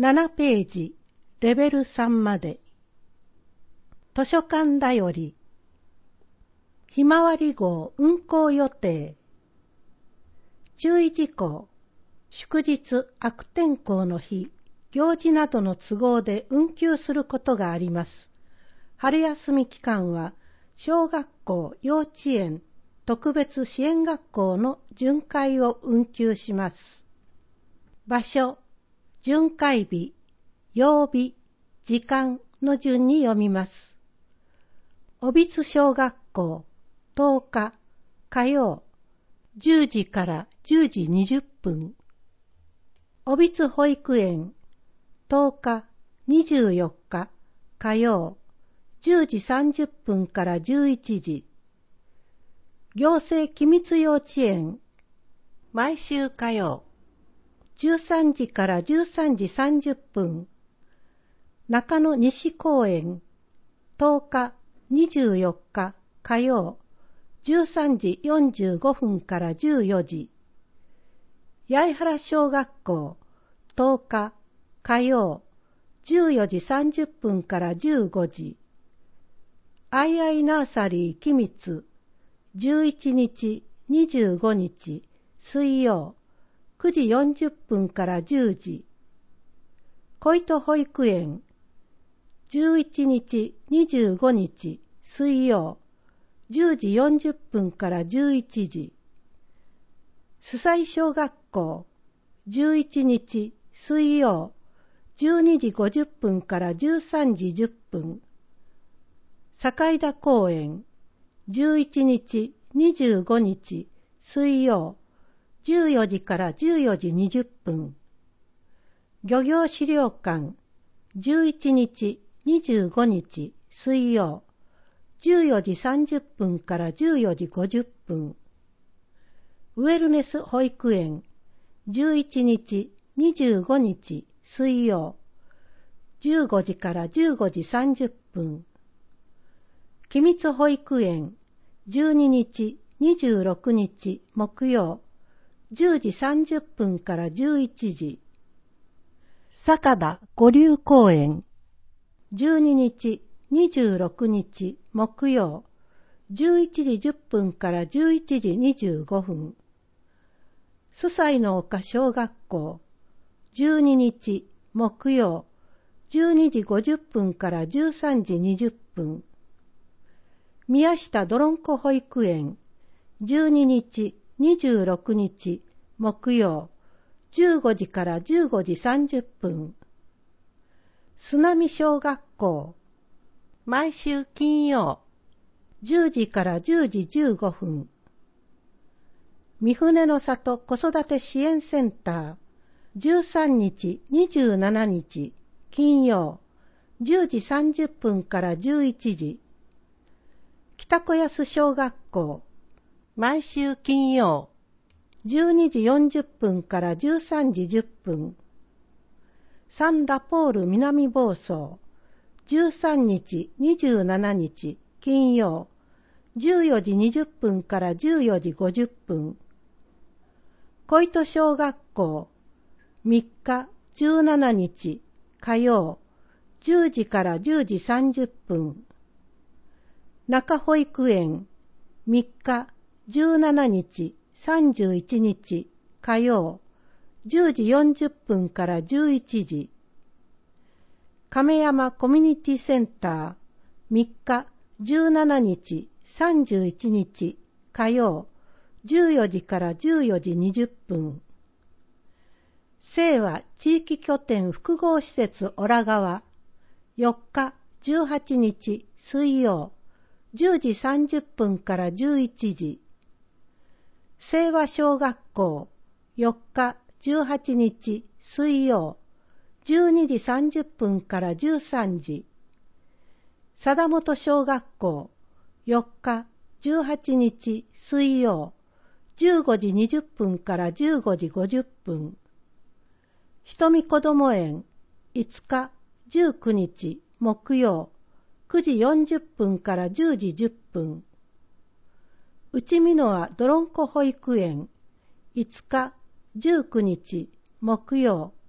7ページ、レベル3まで。図書館だより。ひまわり号運行予定。注意事項。祝日、悪天候の日、行事などの都合で運休することがあります。春休み期間は、小学校、幼稚園、特別支援学校の巡回を運休します。場所、巡回日、曜日、時間の順に読みます。小櫃小学校、10日、火曜、10時から10時20分。小櫃保育園、10日、24日、火曜、10時30分から11時。行政機密幼稚園、毎週火曜、13時から13時30分。中野西公園、10日、24日、火曜、13時45分から14時。八重原小学校、10日、火曜、14時30分から15時。アイアイナーサリー機密、11日、25日、水曜、9時40分から10時。小糸保育園、11日、25日、水曜、10時40分から11時。須西小学校、11日、水曜、12時50分から13時10分。坂井田公園、11日、25日、水曜、14時から14時20分。漁業資料館、11日、25日、水曜、14時30分から14時50分。ウェルネス保育園、11日、25日、水曜、15時から15時30分。機密保育園、12日、26日、木曜、10時30分から11時。坂田五流公園、12日、26日、木曜、11時10分から11時25分。須西の丘小学校、12日、木曜、12時50分から13時20分。宮下どろんこ保育園、12日、26日、木曜、15時から15時30分。須波小学校、毎週金曜、10時から10時15分。三船の里子育て支援センター、13日、27日、金曜、10時30分から11時。北小安小学校、毎週金曜、12時40分から13時10分。サンラポール南房総、13日、27日、金曜、14時20分から14時50分。小糸小学校、3日、17日、火曜、10時から10時30分。中保育園、3日、17日、31日、火曜、10時40分から11時。亀山コミュニティセンター、3日、17日、31日、火曜、14時から14時20分。清和地域拠点複合施設オラ川、4日、18日、水曜、10時30分から11時。清和小学校、4日、18日、水曜、12時30分から13時。貞本小学校、4日、18日、水曜、15時20分から15時50分。瞳こども園、5日、19日、木曜、9時40分から10時10分。内美濃和どろんこ保育園、5日、19日、木曜、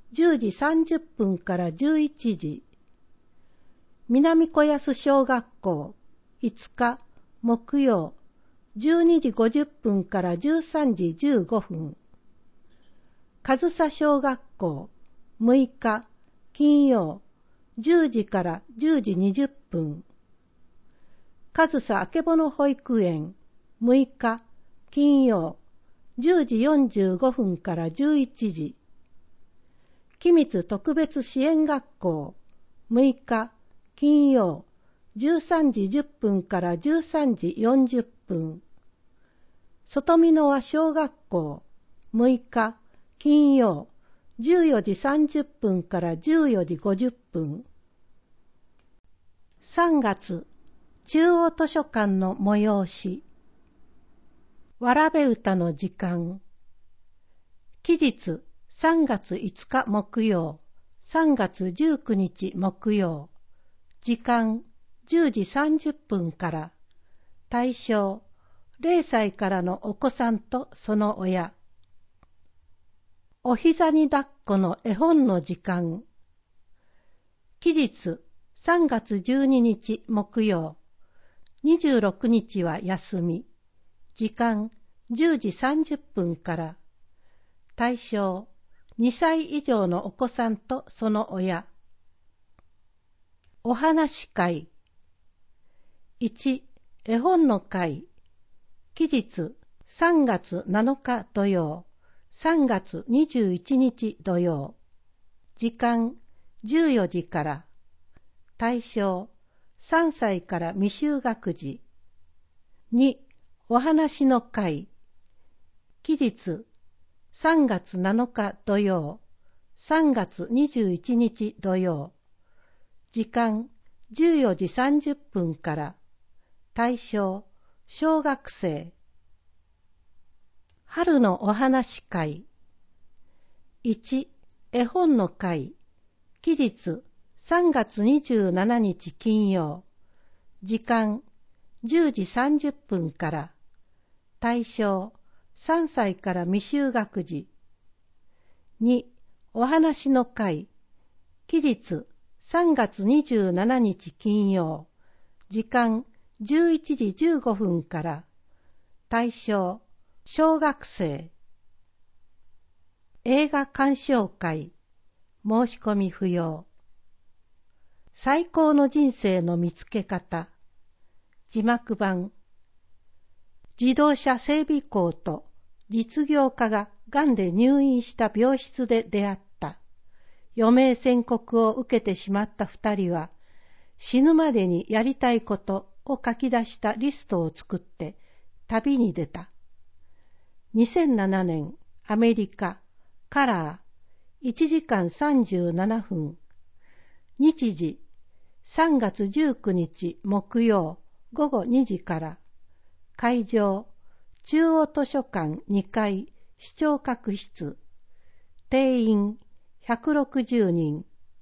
10時30分から11時。南小安小学校5日木曜12時50分から13時15分。上総小学校6日金曜10時から10時20分。上総あけぼの保育園6日金曜10時45分から11時。君津特別支援学校6日金曜13時10分から13時40分。外見の輪小学校6日金曜14時30分から14時50分。3月中央図書館の催し。わらべ歌の時間。期日3月5日木曜、3月19日木曜。時間10時30分から。対象0歳からのお子さんとその親。お膝に抱っこの絵本の時間。期日3月12日木曜。26日は休み。時間10時30分から。対象2歳以上のお子さんとその親。お話会。1、絵本の会。期日3月7日土曜、3月21日土曜。時間14時から。対象3歳から未就学児。2、お話の会。期日3月7日土曜、3月21日土曜。時間14時30分から。対象小学生。春のお話会。1、絵本の会。期日3月27日金曜。時間10時30分から。対象3歳から未就学児。2、お話の会。期日3月27日金曜。時間11時15分から。対象小学生。映画鑑賞会。申し込み不要。最高の人生の見つけ方。字幕版。自動車整備工と実業家ががんで入院した病室で出会った。余命宣告を受けてしまった二人は、死ぬまでにやりたいことを書き出したリストを作って旅に出た。2007年アメリカカラー1時間37分。日時3月19日木曜午後2時から。会場中央図書館2階視聴覚室。定員160人。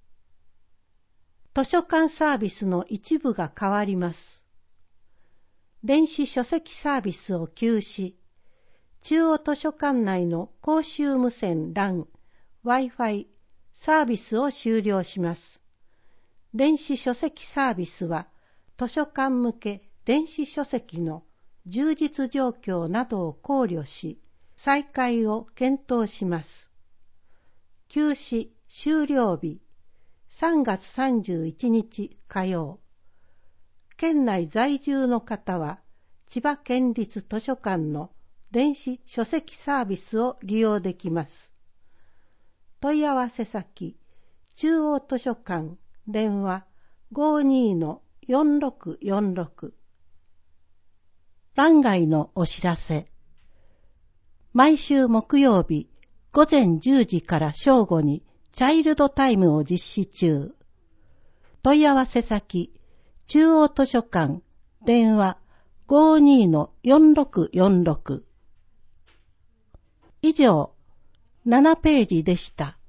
図書館サービスの一部が変わります。電子書籍サービスを休止。中央図書館内の公衆無線 LAN、Wi-Fi サービスを終了します。電子書籍サービスは図書館向け電子書籍の充実状況などを考慮し、再開を検討します。休止終了日3月31日火曜。県内在住の方は千葉県立図書館の電子書籍サービスを利用できます。問い合わせ先中央図書館電話 52-4646。欄外のお知らせ。毎週木曜日午前10時から正午にチャイルドタイムを実施中。問い合わせ先中央図書館電話 52-4646。以上7ページでした。